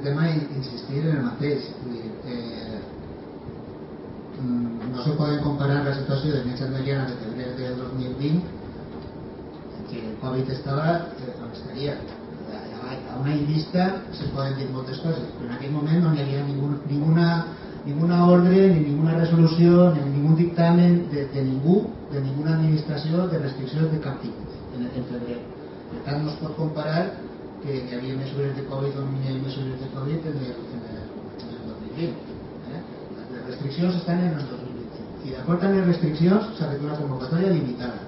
tema insistir en el mateix. No se poden comparar la situació de Metges Meliana de febrer del 2020, que el Covid estava on estaria. A una vista se poden dir moltes coses, però en aquell moment no hi havia ninguna ordre, ni ninguna resolució, ni ningú dictamen de ningú, de ninguna administració de restriccions de cap tipus en febrer. Per tant, no es pot comparar que hi havia mesures de Covid o no hi havia mesures de Covid en el 2020. Les restriccions estan en el 2020 i d'acord amb les restriccions s'ha fet una convocatòria limitada,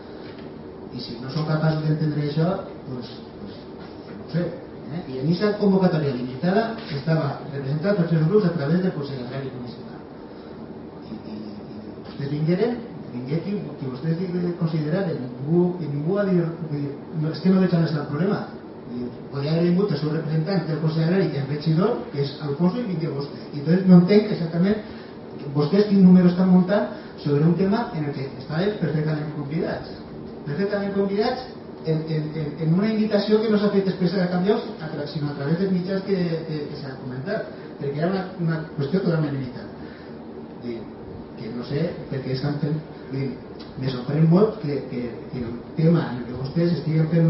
i si no són capaços d'entendre això, doncs no sé. I en aquesta convocatòria limitada estava representat tots els grups a través del Consell Agrari Municipal, i vostès vingué qui vostès consideraren, i ningú ha dit és que no veig on està el problema. Podria haver vingut el seu representant del Consell Agrari, que és regidor, que és Alfonso, i vingué vostè. I doncs no entenc exactament vostès quin número estan muntant sobre un tema en el que estaven perfectament convidats en una invitació que no s'ha fet expressa a cap lloc, sinó a través dels mitjans que s'ha comentat, perquè era una qüestió totalment limitada. Que no sé per què estan fent. Me sorprèn molt que el tema en què vostès estiguen fent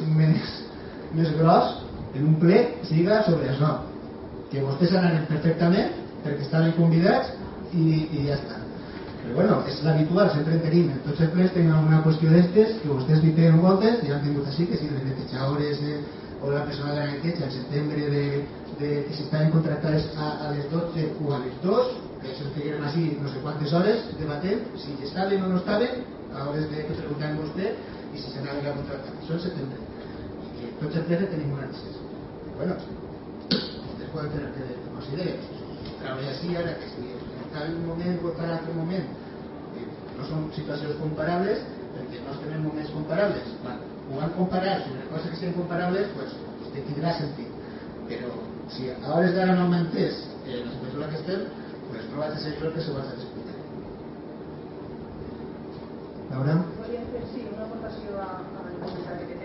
més gros en un ple siga sobre això, que vostès anaven perfectament perquè estaven convidats i ja està. Però bueno, és l'habitual, sempre tenim en tots els plens tenim alguna qüestió d'estes que vostès li peguen voltes, i han tingut així que si les netejadores o la persona de la neteja en setembre que si estaven contractades a les 12 o a les 2, que això estiguem així no sé quantes hores debatent si estaven o no estaven a hores que preguntaven vostè i si s'anaven a contractar. Això en setembre, i tots els plens tenim un accés. Bueno, vostès poden fer el que consideren, treballar així ara que si en un moment o en altre moment no són situacions comparables, perquè no estem en moments comparables. Quan ho van comparar sobre coses que siguin comparables, doncs tindrà sentit, però si a hores d'ara no m'entès la situació en la que estem, doncs no vaig a ser jo el que se vaig a discutir. Laura? Podríem fer, sí, una aportació al comentari que té